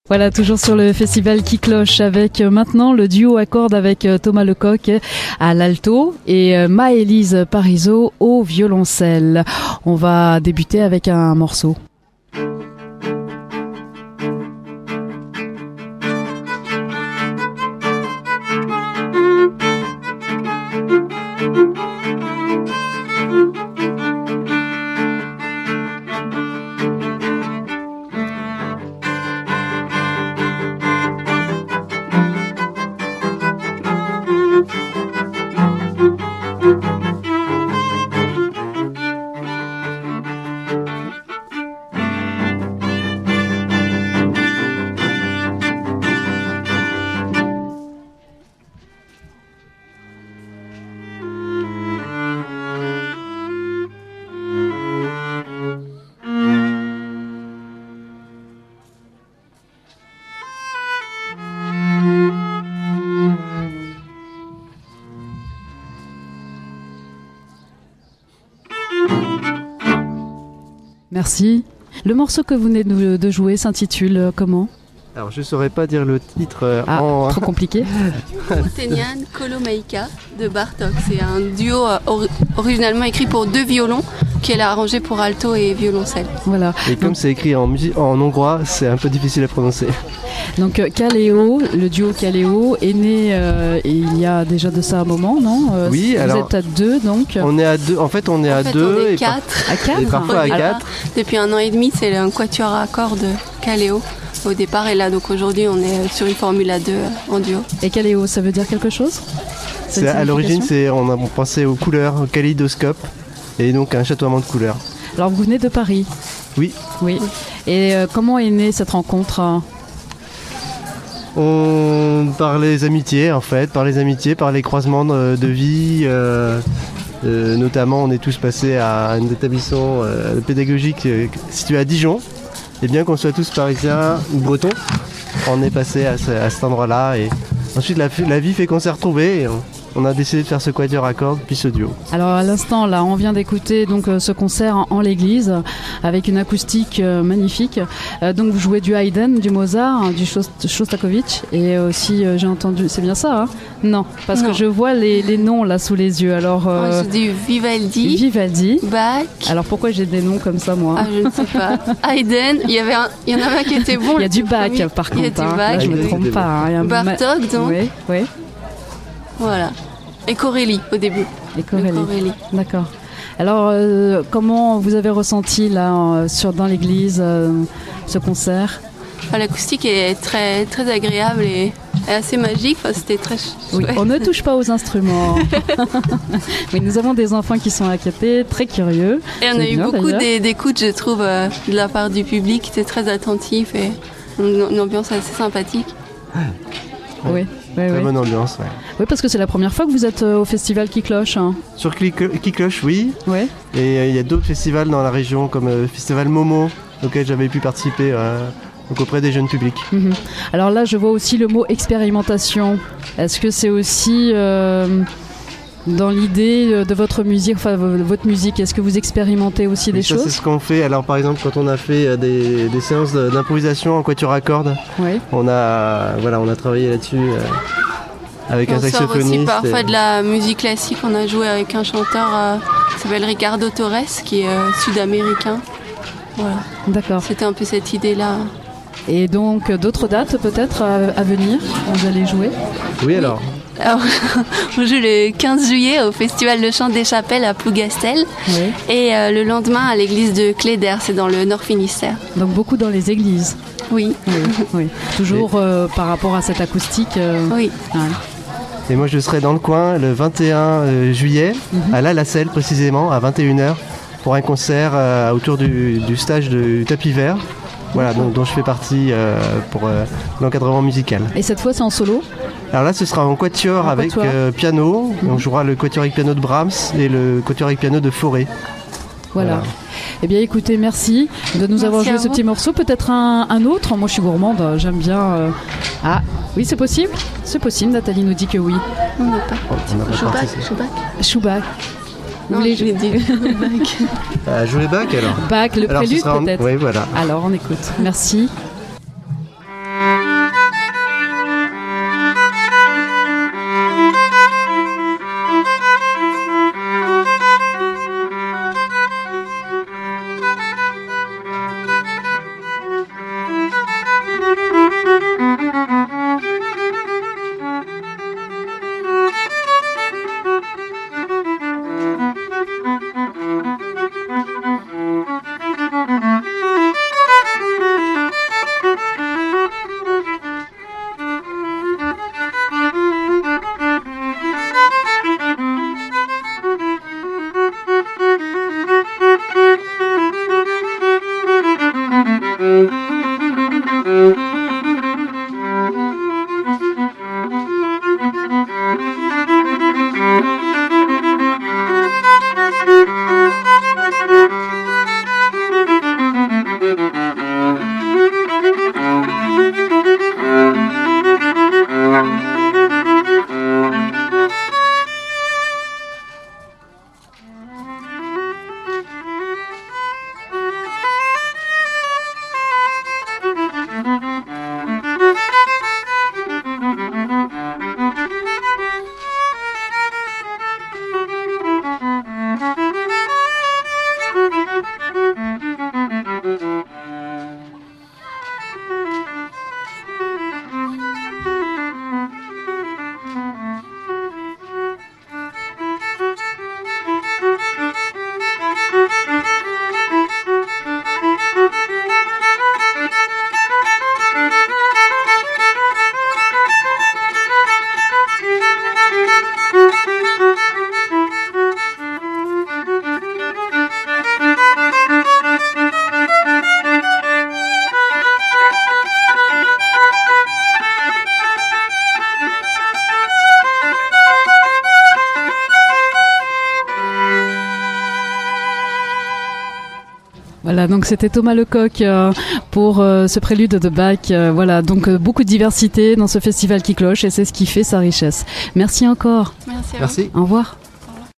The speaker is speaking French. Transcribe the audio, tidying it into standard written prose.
Voilà, toujours sur le festival qui cloche avec maintenant le duo à cordes avec Thomas Lecoq à l'alto et Maëlys Parisot au violoncelle. On va débuter avec un morceau. Merci. Le morceau que vous venez de jouer s'intitule comment ? Alors je saurais pas dire le titre trop compliqué. Tenian Kolomaika de Bartók. C'est un duo originalement écrit pour 2 violons qu'elle a arrangé pour alto et violoncelle. Voilà. Et comme c'est écrit en hongrois, c'est un peu difficile à prononcer. Donc Kaleo, le duo Kaleo est né il y a déjà de ça un moment, non ? Oui, vous alors êtes à 2 donc. On est à 2. En fait, on est à 2 on est et 4. À 4 et parfois à 4. Depuis 1 an et demi, c'est un quatuor à cordes Kaleo au départ, et là donc aujourd'hui on est sur une formule à 2 en duo. Et Kaleo, ça veut dire quelque chose ? À l'origine, on pensait aux couleurs, au kaléidoscope, et donc un chatoiement de couleurs. Alors vous venez de Paris ? Oui. Oui. Et comment est née cette rencontre ? Par les amitiés, en fait, par les croisements de vie. Notamment, on est tous passés à un établissement pédagogique situé à Dijon. Et bien qu'on soit tous parisiens ou bretons, on est passé à cet endroit-là. Et ensuite, la vie fait qu'on s'est retrouvés. Et on a décidé de faire ce quatuor à cordes puis ce duo. Alors à l'instant là, on vient d'écouter donc ce concert en l'église avec une acoustique magnifique. Donc vous jouez du Haydn, du Mozart, du Shostakovich et aussi j'ai entendu, c'est bien ça hein ? Non, parce que je vois les noms là sous les yeux. Alors c'est du Vivaldi, Bach. Alors pourquoi j'ai des noms comme ça moi ? Je ne sais pas. Haydn, il y en avait un qui était bon. Il y a du Bach par contre. Il y a du Bach, là, je me trompe pas. Bartók donc. Oui. Voilà. Et Corelli au début. Et Corelli. D'accord. Alors, comment vous avez ressenti là, dans l'église, ce concert ? L'acoustique est très, très agréable et assez magique. C'était très chouette. Oui, on ne touche pas aux instruments. Oui, nous avons des enfants qui sont à côté, très curieux. Et on a eu beaucoup d'écoute, je trouve, de la part du public. C'était très attentif et une ambiance assez sympathique. Oui. Très bonne ambiance, ouais. Oui, parce que c'est la première fois que vous êtes au festival qui cloche. Hein. Sur qui cloche, oui. Ouais. Et il y a d'autres festivals dans la région, comme le festival Momo, auquel j'avais pu participer donc auprès des jeunes publics. Mm-hmm. Alors là, je vois aussi le mot expérimentation. Est-ce que c'est aussi dans l'idée de votre musique, est-ce que vous expérimentez aussi des choses ? C'est ce qu'on fait. Alors par exemple, quand on a fait des séances d'improvisation en quatuor à cordes, on a travaillé là-dessus avec un saxophoniste. On sort aussi parfois de la musique classique. On a joué avec un chanteur qui s'appelle Ricardo Torres, qui est sud-américain. Voilà. D'accord. C'était un peu cette idée-là. Et donc d'autres dates peut-être à venir, vous allez jouer ? Oui, alors on joue le 15 juillet au Festival de Chant des Chapelles à Plougastel et le lendemain à l'église de Cléder, c'est dans le Nord Finistère. Donc beaucoup dans les églises. Oui. Toujours par rapport à cette acoustique. Oui. Ouais. Et moi je serai dans le coin le 21 juillet, à La Lacelle précisément, à 21h, pour un concert autour du stage du tapis vert. Voilà, dont je fais partie pour l'encadrement musical. Et cette fois c'est en solo ? Alors là ce sera en quatuor avec piano. On jouera le quatuor avec piano de Brahms et le quatuor avec piano de Fauré. Voilà. Eh bien écoutez, merci de nous avoir joué ce petit morceau. Peut-être un autre. Moi je suis gourmande, j'aime bien. Ah oui, c'est possible ? C'est possible, Nathalie nous dit que oui. On n'a pas. Schubach. Non, je l'ai dit. Jouer Bach alors. Bach, le prélude peut-être. Oui, voilà. Alors on écoute. Merci. Voilà, donc c'était Thomas Lecoq pour ce prélude de Bach. Voilà, donc beaucoup de diversité dans ce festival qui cloche et c'est ce qui fait sa richesse. Merci encore. Merci. Merci. Au revoir.